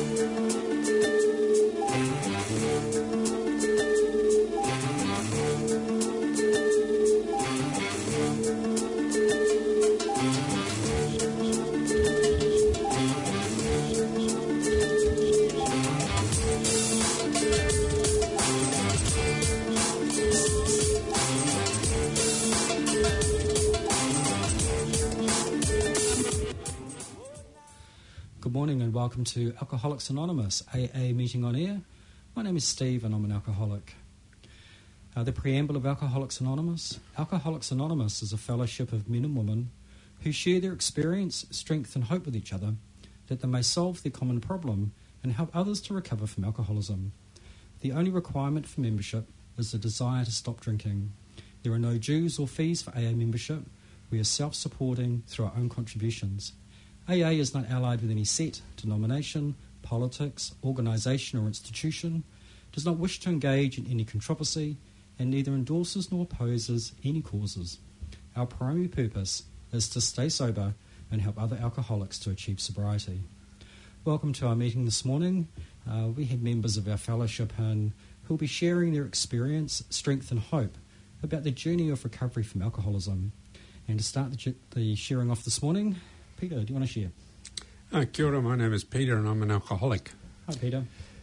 Good morning and welcome to Alcoholics Anonymous, AA Meeting on Air. My name is Steve and I'm an alcoholic. The preamble of Alcoholics Anonymous. Alcoholics Anonymous is a fellowship of men and women who share their experience, strength and hope with each other that they may solve their common problem and help others to recover from alcoholism. The only requirement for membership is the desire to stop drinking. There are no dues or fees for AA membership. We are self-supporting through our own contributions. AA is not allied with any set, denomination, politics, organisation or institution, does not wish to engage in any controversy, and neither endorses nor opposes any causes. Our primary purpose is to stay sober and help other alcoholics to achieve sobriety. Welcome to our meeting this morning. We have members of our fellowship who will be sharing their experience, strength and hope about the journey of recovery from alcoholism. And to start the sharing off this morning, Peter, do you want to share? Kia ora, my name is Peter and I'm an alcoholic. Hi, Peter.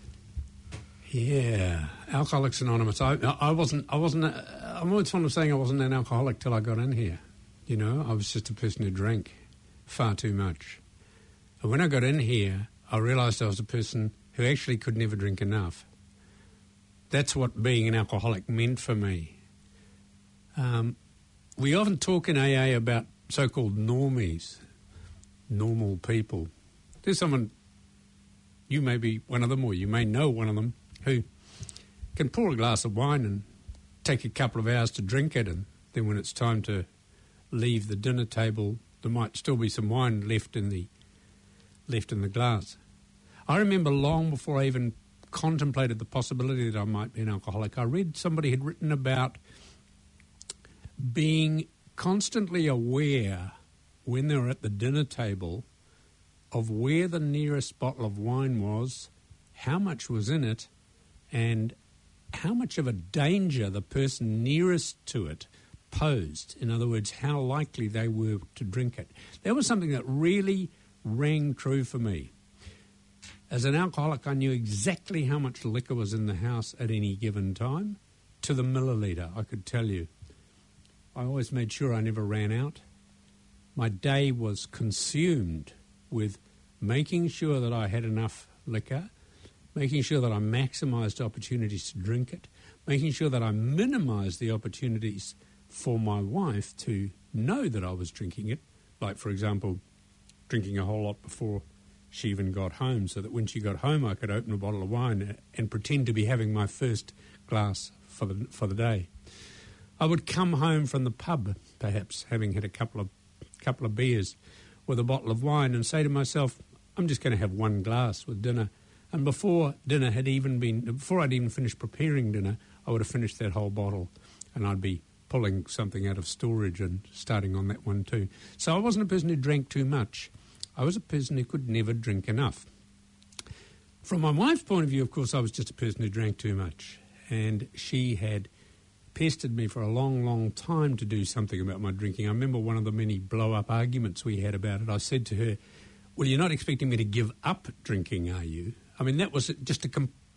Yeah, Alcoholics Anonymous. I'm always fond of saying I wasn't an alcoholic till I got in here. You know, I was just a person who drank far too much. And when I got in here, I realised I was a person who actually could never drink enough. That's what being an alcoholic meant for me. We often talk in AA about so-called normies, normal people. There's someone, you may be one of them or you may know one of them, who can pour a glass of wine and take a couple of hours to drink it, and then when it's time to leave the dinner table, there might still be some wine left in the glass. I remember long before I even contemplated the possibility that I might be an alcoholic, I read somebody had written about being constantly aware when they were at the dinner table of where the nearest bottle of wine was, how much was in it, and how much of a danger the person nearest to it posed. In other words, how likely they were to drink it. That was something that really rang true for me. As an alcoholic, I knew exactly how much liquor was in the house at any given time, to the milliliter, I could tell you. I always made sure I never ran out. My day was consumed with making sure that I had enough liquor, making sure that I maximised opportunities to drink it, making sure that I minimised the opportunities for my wife to know that I was drinking it, like, for example, drinking a whole lot before she even got home, so that when she got home I could open a bottle of wine and pretend to be having my first glass for the day. I would come home from the pub, perhaps, having had a couple of beers with a bottle of wine, and say to myself, I'm just going to have one glass with dinner. And before I'd even finished preparing dinner, I would have finished that whole bottle, and I'd be pulling something out of storage and starting on that one too. So I wasn't a person who drank too much. I was a person who could never drink enough. From my wife's point of view, of course, I was just a person who drank too much, and she had pestered me for a long, long time to do something about my drinking. I remember one of the many blow-up arguments we had about it. I said to her, well, you're not expecting me to give up drinking, are you? I mean, that was just a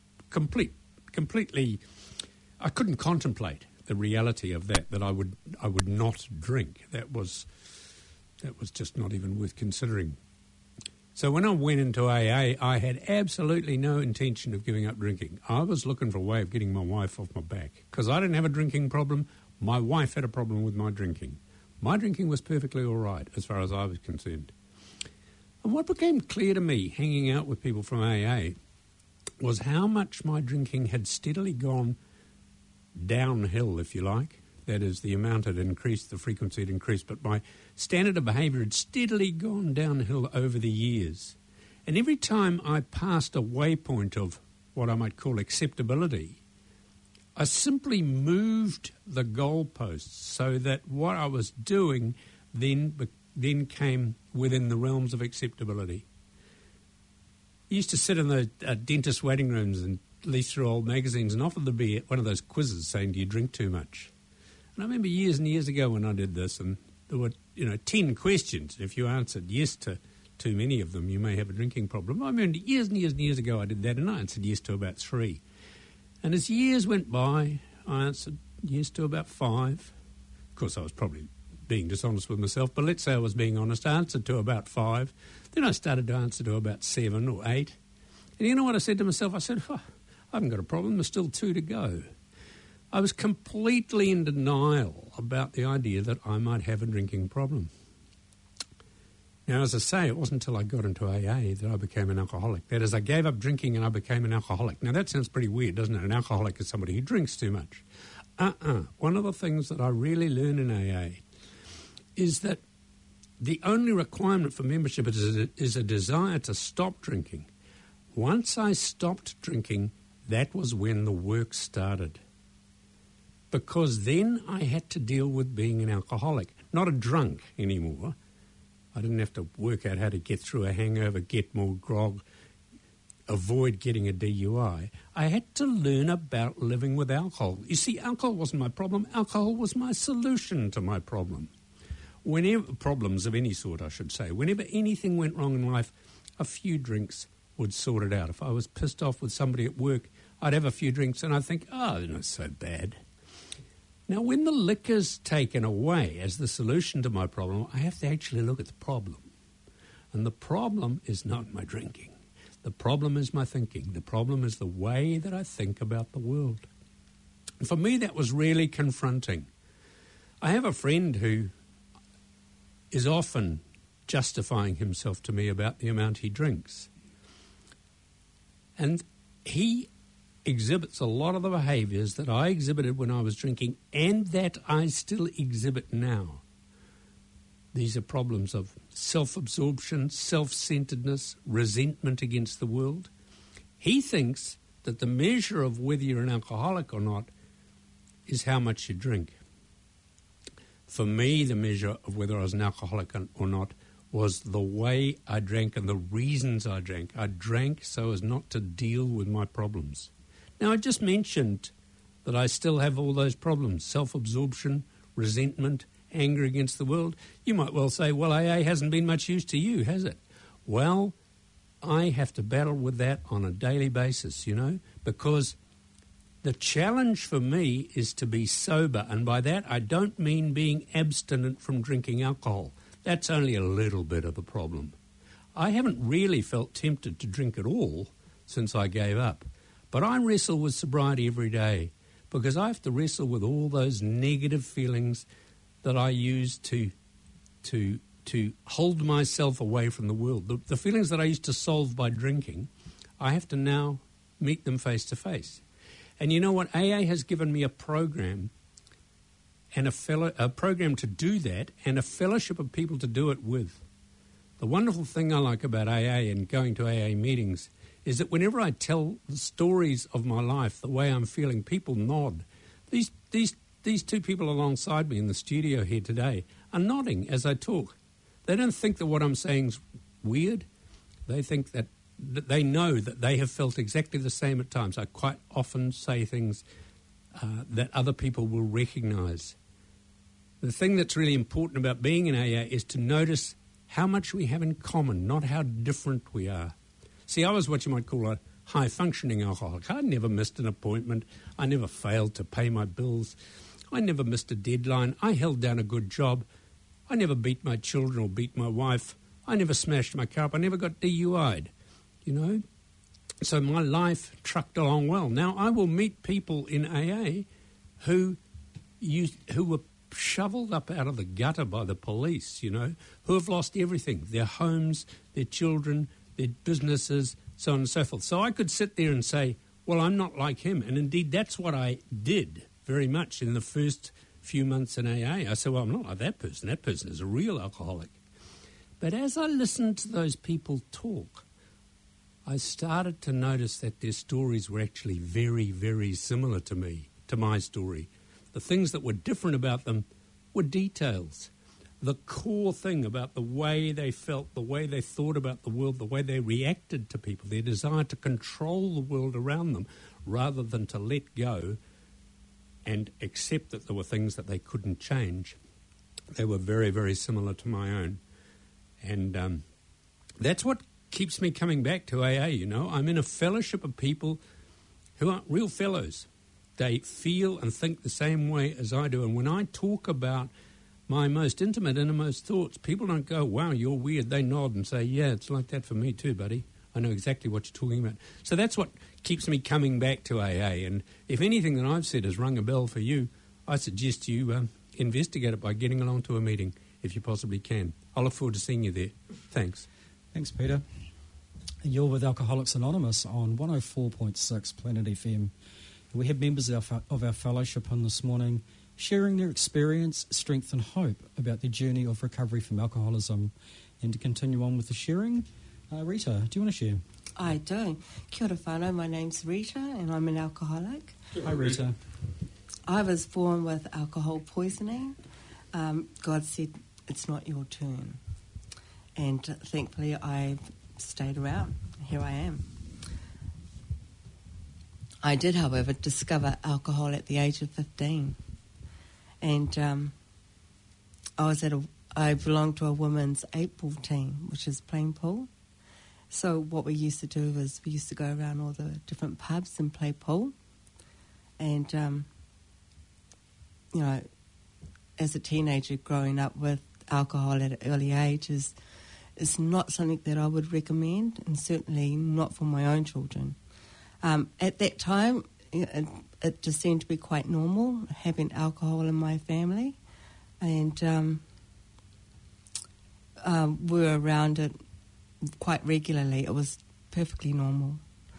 completely... I couldn't contemplate the reality of that I would not drink. That was just not even worth considering. So when I went into AA, I had absolutely no intention of giving up drinking. I was looking for a way of getting my wife off my back, because I didn't have a drinking problem. My wife had a problem with my drinking. My drinking was perfectly all right as far as I was concerned. And what became clear to me, hanging out with people from AA, was how much my drinking had steadily gone downhill, if you like. That is, the amount had increased, the frequency had increased, but my standard of behaviour had steadily gone downhill over the years. And every time I passed a waypoint of what I might call acceptability, I simply moved the goalposts so that what I was doing then came within the realms of acceptability. used to sit in the dentist waiting rooms and leaf through old magazines, and often there'd be one of those quizzes saying, do you drink too much? And I remember years and years ago when I did this, and there were 10 questions. If you answered yes to too many of them, you may have a drinking problem. I remember years and years and years ago I did that, and I answered yes to about 3. And as years went by, I answered yes to about 5. Of course, I was probably being dishonest with myself, but let's say I was being honest. I answered to about 5. Then I started to answer to about 7 or 8. And you know what I said to myself? I said, I haven't got a problem. There's still 2 to go. I was completely in denial about the idea that I might have a drinking problem. Now, as I say, it wasn't until I got into AA that I became an alcoholic. That is, I gave up drinking and I became an alcoholic. Now, that sounds pretty weird, doesn't it? An alcoholic is somebody who drinks too much. One of the things that I really learned in AA is that the only requirement for membership is a desire to stop drinking. Once I stopped drinking, that was when the work started. Because then I had to deal with being an alcoholic, not a drunk anymore. I didn't have to work out how to get through a hangover, get more grog, avoid getting a DUI. I had to learn about living with alcohol. You see, alcohol wasn't my problem. Alcohol was my solution to my problem. Whenever problems of any sort, I should say, whenever anything went wrong in life, a few drinks would sort it out. If I was pissed off with somebody at work, I'd have a few drinks and I'd think, they're not so bad. Now, when the liquor's taken away as the solution to my problem, I have to actually look at the problem. And the problem is not my drinking. The problem is my thinking. The problem is the way that I think about the world. And for me, that was really confronting. I have a friend who is often justifying himself to me about the amount he drinks. And he exhibits a lot of the behaviours that I exhibited when I was drinking and that I still exhibit now. These are problems of self-absorption, self-centeredness, resentment against the world. He thinks that the measure of whether you're an alcoholic or not is how much you drink. For me, the measure of whether I was an alcoholic or not was the way I drank and the reasons I drank. I drank so as not to deal with my problems. Now, I just mentioned that I still have all those problems, self-absorption, resentment, anger against the world. You might well say, well, AA hasn't been much use to you, has it? Well, I have to battle with that on a daily basis, because the challenge for me is to be sober, and by that I don't mean being abstinent from drinking alcohol. That's only a little bit of the problem. I haven't really felt tempted to drink at all since I gave up. But I wrestle with sobriety every day because I have to wrestle with all those negative feelings that I use to hold myself away from the world. The feelings that I used to solve by drinking, I have to now meet them face to face. And you know what? AA has given me a program and a program to do that and a fellowship of people to do it with. The wonderful thing I like about AA and going to AA meetings is that whenever I tell the stories of my life, the way I'm feeling, people nod. These 2 people alongside me in the studio here today are nodding as I talk. They don't think that what I'm saying is weird. They think that they know that they have felt exactly the same at times. I quite often say things that other people will recognise. The thing that's really important about being in AA is to notice how much we have in common, not how different we are. See, I was what you might call a high-functioning alcoholic. I never missed an appointment. I never failed to pay my bills. I never missed a deadline. I held down a good job. I never beat my children or beat my wife. I never smashed my car up. I never got DUI'd, So my life trucked along well. Now, I will meet people in AA who were shoveled up out of the gutter by the police, who have lost everything, their homes, their children, their businesses, so on and so forth. So I could sit there and say, well, I'm not like him. And indeed, that's what I did very much in the first few months in AA. I said, well, I'm not like that person. That person is a real alcoholic. But as I listened to those people talk, I started to notice that their stories were actually very, very similar to my story. The things that were different about them were details. the core thing about the way they felt, the way they thought about the world, the way they reacted to people, their desire to control the world around them rather than to let go and accept that there were things that they couldn't change. They were very, very similar to my own. And that's what keeps me coming back to AA, you know. I'm in a fellowship of people who are real fellows. They feel and think the same way as I do. And when I talk about my most intimate, innermost thoughts, people don't go, wow, you're weird. They nod and say, yeah, it's like that for me too, buddy. I know exactly what you're talking about. So that's what keeps me coming back to AA. And if anything that I've said has rung a bell for you, I suggest you investigate it by getting along to a meeting if you possibly can. I look forward to seeing you there. Thanks. Thanks, Peter. You're with Alcoholics Anonymous on 104.6 Planet FM. We have members of our fellowship on this morning sharing their experience, strength and hope about their journey of recovery from alcoholism. And to continue on with the sharing, Rita, do you want to share? I do. Kia ora whanau, my name's Rita and I'm an alcoholic. Hi, Rita. I was born with alcohol poisoning. God said, it's not your turn. And thankfully I've stayed around. Here I am. I did, however, discover alcohol at the age of 15. And I belonged to a women's 8-ball team, which is playing pool. So what we used to do was we used to go around all the different pubs and play pool. And, you know, as a teenager growing up with alcohol at an early age is not something that I would recommend, and certainly not for my own children. At that time, it just seemed to be quite normal, having alcohol in my family. And we were around it quite regularly. It was perfectly normal.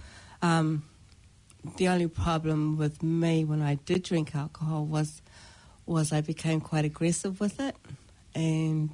The only problem with me when I did drink alcohol was I became quite aggressive with it. And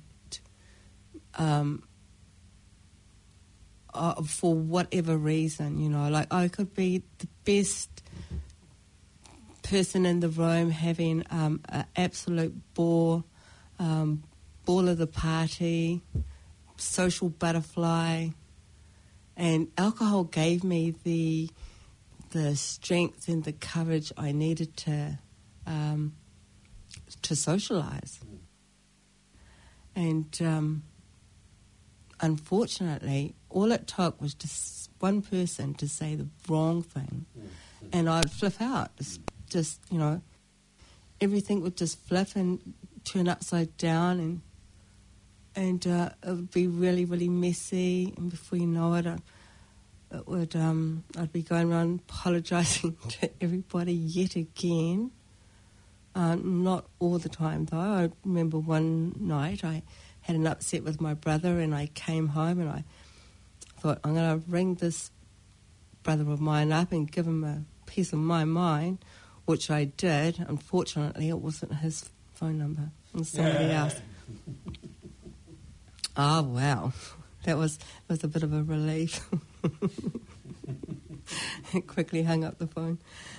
for whatever reason, you know, like I could be the best person in the room, having an absolute ball of the party, social butterfly, and alcohol gave me the strength and the courage I needed to socialise. And unfortunately, all it took was just one person to say the wrong thing, and I'd flip out. Just you know, everything would just flip and turn upside down, and it would be really, really messy. And before you know it, I'd be going around apologising to everybody yet again. Not all the time, though. I remember one night I had an upset with my brother, and I came home and I thought, I'm going to ring this brother of mine up and give him a piece of my mind, which I did. Unfortunately, it wasn't his phone number. It was somebody else. Oh, wow. That was a bit of a relief. I quickly hung up the phone.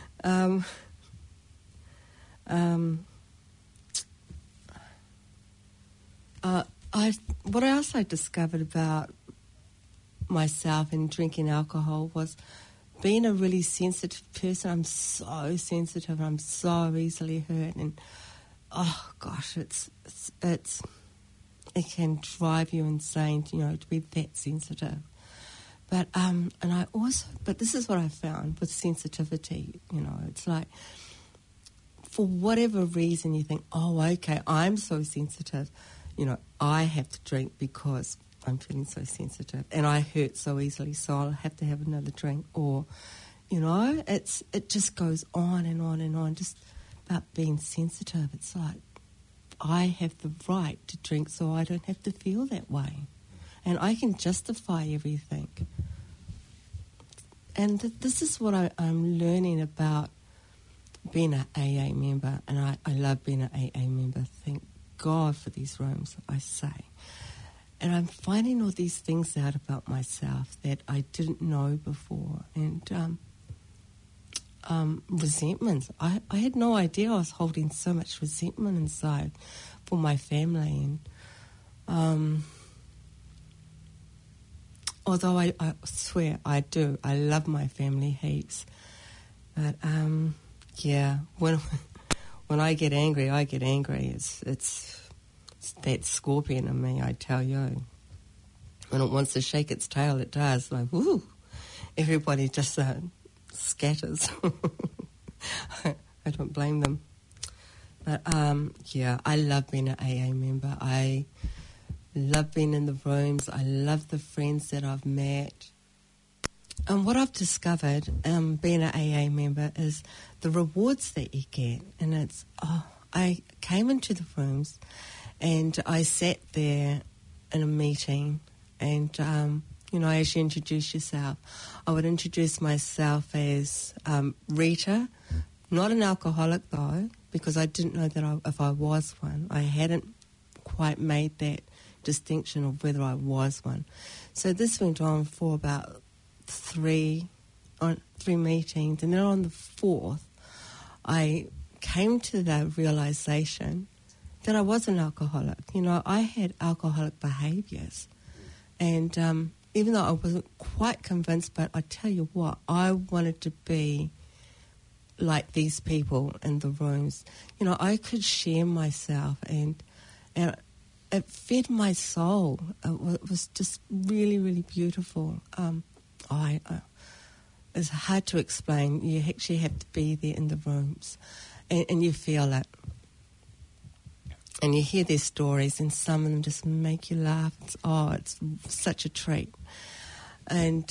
What else I discovered about myself in drinking alcohol was being a really sensitive person. I'm so sensitive. I'm so easily hurt, and oh gosh, it can drive you insane, you know, to be that sensitive. But but this is what I found with sensitivity. You know, it's like for whatever reason you think, oh, okay, I'm so sensitive. You know, I have to drink because I'm feeling so sensitive and I hurt so easily, so I'll have to have another drink. Or, you know, it just goes on and on and on, just about being sensitive. It's like I have the right to drink so I don't have to feel that way. And I can justify everything. And this is what I'm learning about being an AA member. And I love being an AA member. Thank God for these rooms, I say. And I'm finding all these things out about myself that I didn't know before. And resentments. I had no idea I was holding so much resentment inside for my family. Although I swear I do, I love my family heaps. But yeah, when I get angry, I get angry. It's that scorpion in me, I tell you. When it wants to shake its tail, it does. Like, woo! Everybody just scatters. I don't blame them. But yeah, I love being an AA member. I love being in the rooms. I love the friends that I've met. And what I've discovered being an AA member is the rewards that you get. And it's, I came into the rooms and I sat there in a meeting and, you know, as you introduce yourself, I would introduce myself as Rita, not an alcoholic though, because I didn't know that if I was one. I hadn't quite made that distinction of whether I was one. So this went on for about three meetings, and then on the fourth I came to the realization that I was an alcoholic. You know, I had alcoholic behaviours, and even though I wasn't quite convinced, but I tell you what, I wanted to be like these people in the rooms. You know, I could share myself, and it fed my soul. It was just really, really beautiful. It's hard to explain. You actually have to be there in the rooms, and you feel it. And you hear their stories, and some of them just make you laugh. It's such a treat. And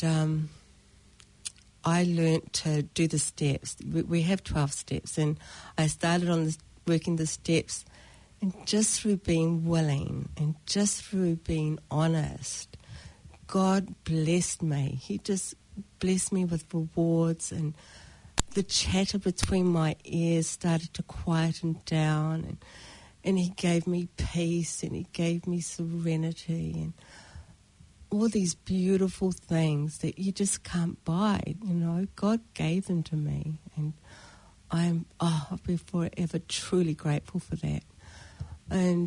I learnt to do the steps. We have 12 steps, and I started on working the steps. And just through being willing and just through being honest, God blessed me. He just blessed me with rewards, and the chatter between my ears started to quieten down, and He gave me peace, and He gave me serenity, and all these beautiful things that you just can't buy. You know, God gave them to me, and I'll be forever truly grateful for that. And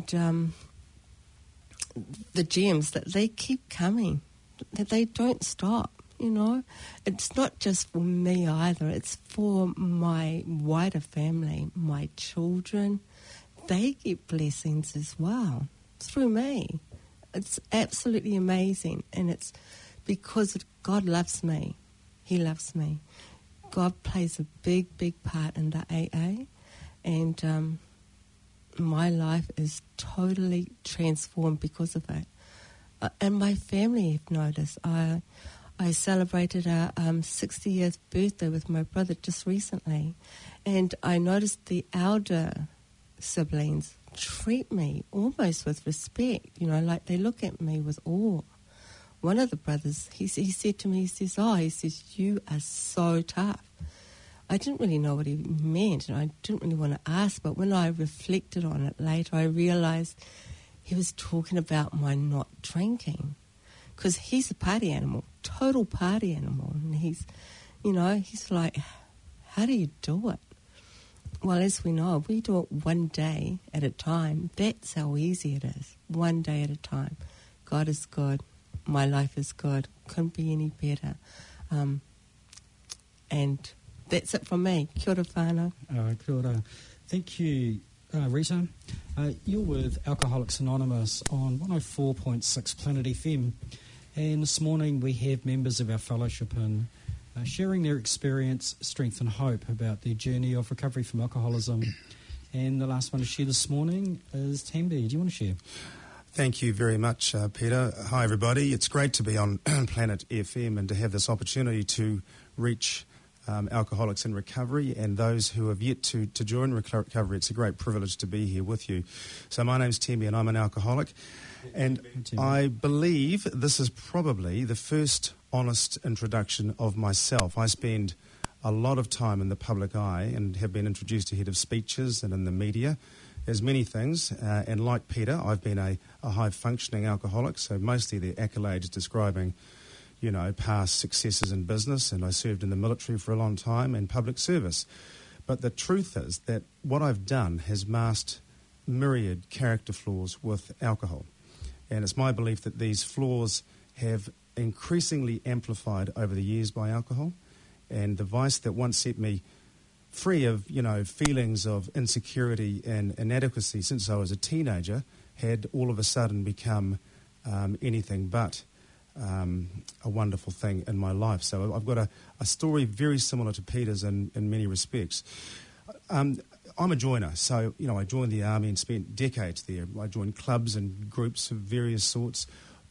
the gems, that they keep coming, that they don't stop, you know. It's not just for me either, it's for my wider family, my children. They get blessings as well through me. It's absolutely amazing, and it's because God loves me. He loves me. God plays a big, big part in the AA, and my life is totally transformed because of it. And my family have noticed. I celebrated our 60th birthday with my brother just recently, and I noticed the elder siblings treat me almost with respect, you know, like they look at me with awe. One of the brothers, he said to me, he says, you are so tough. I didn't really know what he meant, and I didn't really want to ask, but when I reflected on it later, I realised he was talking about my not drinking, because he's a party animal, total party animal, and he's like, how do you do it? Well, as we know, we do it one day at a time. That's how easy it is, one day at a time. God is good. My life is good. Couldn't be any better. And that's it from me. Kia ora whānau. Kia ora. Thank you, Rita. You're with Alcoholics Anonymous on 104.6 Planet FM. And this morning we have members of our fellowship in sharing their experience, strength and hope about their journey of recovery from alcoholism. And the last one to share this morning is Tambi. Do you want to share? Thank you very much, Peter. Hi, everybody. It's great to be on Planet FM and to have this opportunity to reach alcoholics in recovery and those who have yet to join recovery. It's a great privilege to be here with you. So my name's Tembi and I'm an alcoholic. And I believe this is probably the first honest introduction of myself. I spend a lot of time in the public eye and have been introduced ahead of speeches and in the media as many things. And like Peter, I've been a high-functioning alcoholic, so mostly the accolades describing, you know, past successes in business, and I served in the military for a long time and public service. But the truth is that what I've done has masked myriad character flaws with alcohol. And it's my belief that these flaws have increasingly amplified over the years by alcohol. And the vice that once set me free of, feelings of insecurity and inadequacy since I was a teenager had all of a sudden become anything but a wonderful thing in my life. So I've got a story very similar to Peter's in many respects. I'm a joiner, so, I joined the army and spent decades there. I joined clubs and groups of various sorts,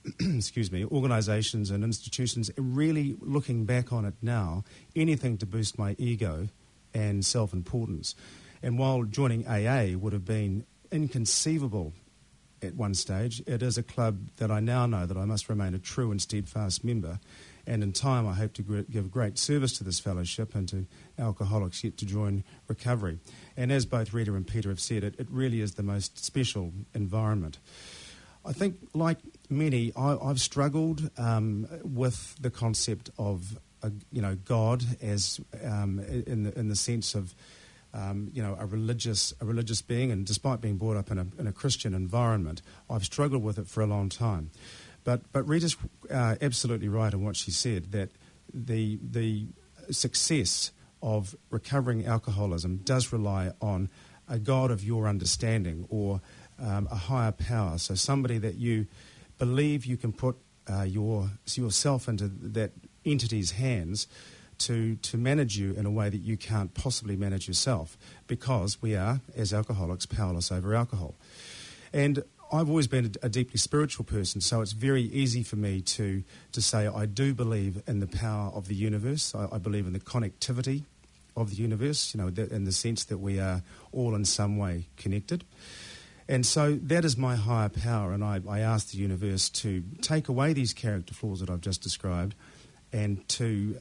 organisations and institutions, really looking back on it now, anything to boost my ego and self-importance. And while joining AA would have been inconceivable at one stage, it is a club that I now know that I must remain a true and steadfast member. And in time, I hope to give great service to this fellowship and to alcoholics yet to join recovery. And as both Rita and Peter have said, it really is the most special environment. I think, like many, I've struggled with the concept of, God as in the sense of, a religious being. And despite being brought up in a Christian environment, I've struggled with it for a long time. But Rita's absolutely right in what she said, that the success of recovering alcoholism does rely on a God of your understanding, or a higher power. So somebody that you believe you can put yourself into that entity's hands to manage you in a way that you can't possibly manage yourself, because we are, as alcoholics, powerless over alcohol. And I've always been a deeply spiritual person, so it's very easy for me to say I do believe in the power of the universe. I believe in the connectivity of the universe, in the sense that we are all in some way connected. And so that is my higher power, and I ask the universe to take away these character flaws that I've just described, and to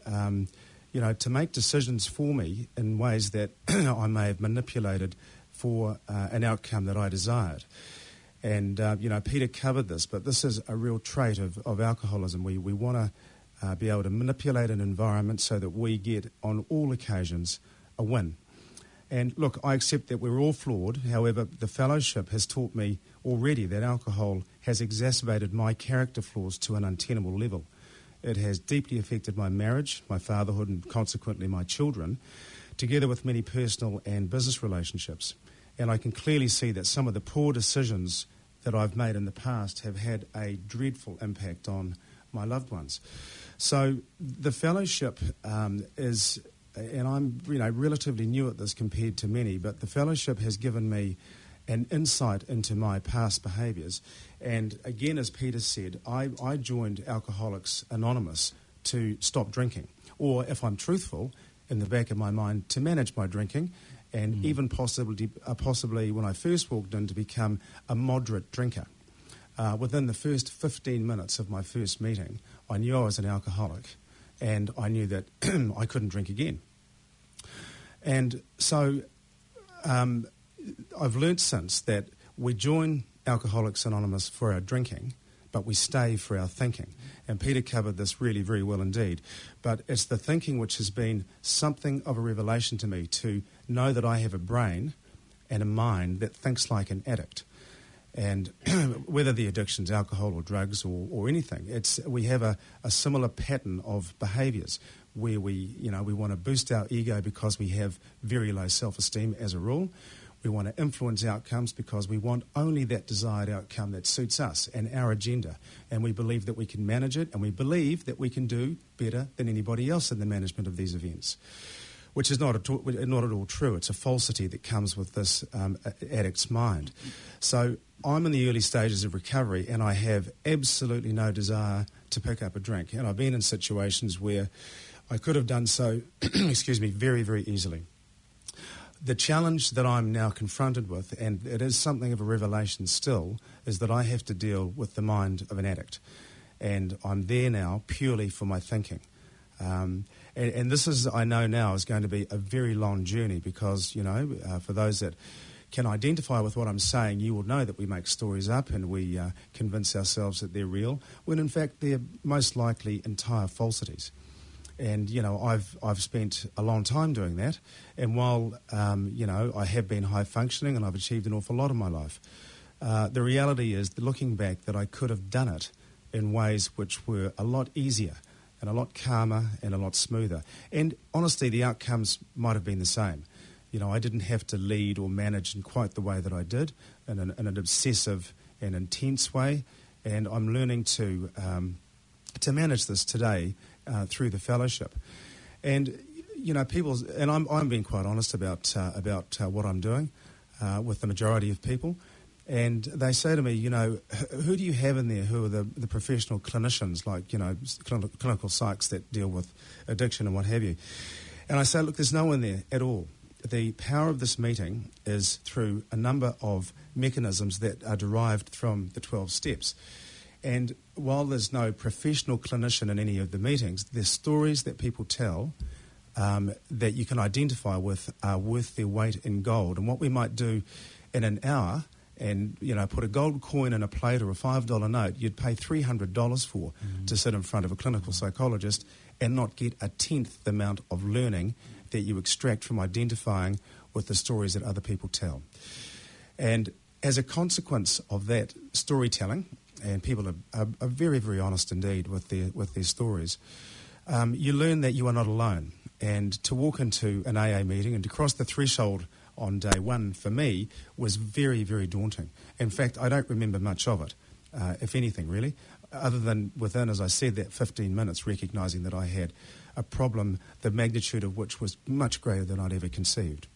make decisions for me in ways that I may have manipulated for an outcome that I desired. And, Peter covered this, but this is a real trait of alcoholism. We want to be able to manipulate an environment so that we get, on all occasions, a win. And look, I accept that we're all flawed. However, the fellowship has taught me already that alcohol has exacerbated my character flaws to an untenable level. It has deeply affected my marriage, my fatherhood, and consequently my children, together with many personal and business relationships. And I can clearly see that some of the poor decisions that I've made in the past have had a dreadful impact on my loved ones. So the fellowship is, and I'm relatively new at this compared to many, but the fellowship has given me an insight into my past behaviours. And again, as Peter said, I joined Alcoholics Anonymous to stop drinking, or if I'm truthful, in the back of my mind, to manage my drinking, and even possibly when I first walked in, to become a moderate drinker. Within the first 15 minutes of my first meeting, I knew I was an alcoholic, and I knew that I couldn't drink again. And so I've learnt since that we join Alcoholics Anonymous for our drinking, but we stay for our thinking. And Peter covered this really very well indeed. But it's the thinking which has been something of a revelation to me, to know that I have a brain and a mind that thinks like an addict. And whether the addiction's alcohol or drugs or anything, we have a similar pattern of behaviours where we want to boost our ego because we have very low self-esteem as a rule. We want to influence outcomes because we want only that desired outcome that suits us and our agenda. And we believe that we can manage it, and we believe that we can do better than anybody else in the management of these events, which is not at all true. It's a falsity that comes with this addict's mind. So I'm in the early stages of recovery, and I have absolutely no desire to pick up a drink. And I've been in situations where I could have done so, very, very easily. The challenge that I'm now confronted with, and it is something of a revelation still, is that I have to deal with the mind of an addict. And I'm there now purely for my thinking. And this is, I know now, is going to be a very long journey because, for those that can identify with what I'm saying, you will know that we make stories up and we convince ourselves that they're real, when in fact they're most likely entire falsities. And, I've spent a long time doing that. And while, I have been high functioning and I've achieved an awful lot in my life, the reality is, looking back, that I could have done it in ways which were a lot easier and a lot calmer and a lot smoother. And honestly, the outcomes might have been the same. You know, I didn't have to lead or manage in quite the way that I did, in an obsessive and intense way. And I'm learning to manage this today through the fellowship. And you know, I'm being quite honest about what I'm doing with the majority of people. And they say to me, you know, who do you have in there who are the professional clinicians, like, you know, clinical psychs that deal with addiction and what have you? And I say, look, there's no one there at all. The power of this meeting is through a number of mechanisms that are derived from the 12 steps. And while there's no professional clinician in any of the meetings, there's stories that people tell that you can identify with are worth their weight in gold. And what we might do in an hour, and, you know, put a gold coin in a plate or a $5 note, you'd pay $300 for to sit in front of a clinical psychologist and not get a tenth the amount of learning that you extract from identifying with the stories that other people tell. And as a consequence of that storytelling, and people are very, very honest indeed with their stories, you learn that you are not alone. And to walk into an AA meeting and to cross the threshold on day one, for me, was very, very daunting. In fact, I don't remember much of it, if anything, really, other than within, as I said, that 15 minutes, recognising that I had a problem, the magnitude of which was much greater than I'd ever conceived.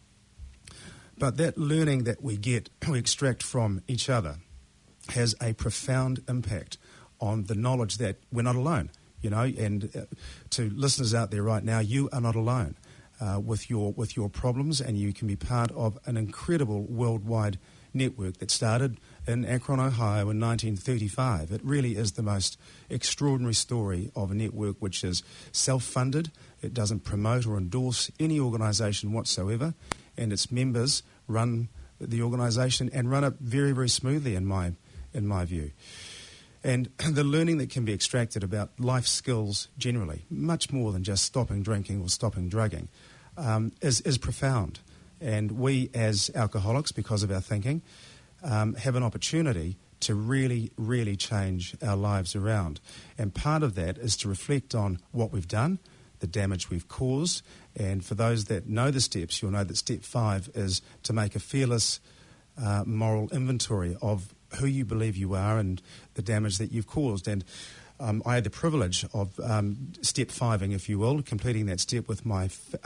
But that learning that we extract from each other, has a profound impact on the knowledge that we're not alone, you know. And to listeners out there right now, you are not alone with your problems, and you can be part of an incredible worldwide network that started in Akron, Ohio in 1935. It really is the most extraordinary story of a network which is self-funded. It doesn't promote or endorse any organisation whatsoever, and its members run the organisation and run it very, very smoothly in my view. And the learning that can be extracted about life skills generally, much more than just stopping drinking or stopping drugging, is profound. And we as alcoholics, because of our thinking, have an opportunity to really, really change our lives around. And part of that is to reflect on what we've done, the damage we've caused. And for those that know the steps, you'll know that step 5 is to make a fearless moral inventory of who you believe you are and the damage that you've caused. And I had the privilege of step 5ing, if you will, completing that step with my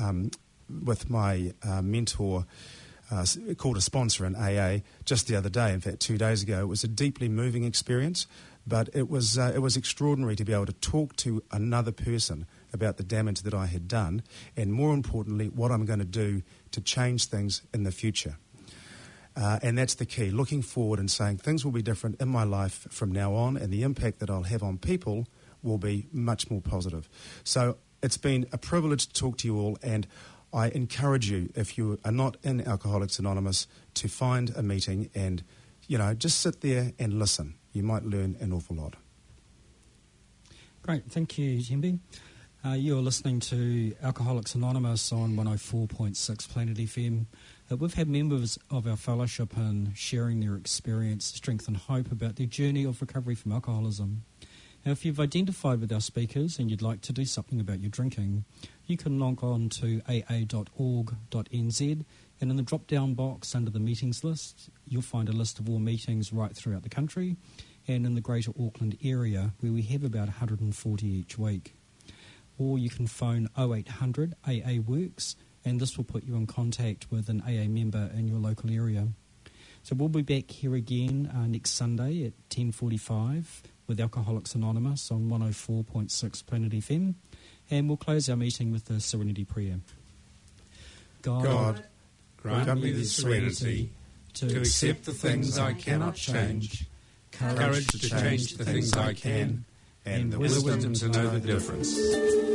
mentor, called a sponsor in AA, just the other day. In fact, 2 days ago. It was a deeply moving experience, but it was extraordinary to be able to talk to another person about the damage that I had done, and more importantly, what I'm going to do to change things in the future. And that's the key, looking forward and saying things will be different in my life from now on, and the impact that I'll have on people will be much more positive. So it's been a privilege to talk to you all, and I encourage you, if you are not in Alcoholics Anonymous, to find a meeting and, you know, just sit there and listen. You might learn an awful lot. Great, thank you, Jimby. You're listening to Alcoholics Anonymous on 104.6 Planet FM. We've had members of our fellowship and sharing their experience, strength and hope about their journey of recovery from alcoholism. Now, if you've identified with our speakers and you'd like to do something about your drinking, you can log on to aa.org.nz, and in the drop-down box under the meetings list, you'll find a list of all meetings right throughout the country and in the Greater Auckland area, where we have about 140 each week. Or you can phone 0800 AA Works, and this will put you in contact with an AA member in your local area. So we'll be back here again next Sunday at 10:45 with Alcoholics Anonymous on 104.6 Planet FM, and we'll close our meeting with the Serenity Prayer. God, grant me the serenity to accept the things I cannot change, courage to change the things I can, and the wisdom to know the difference.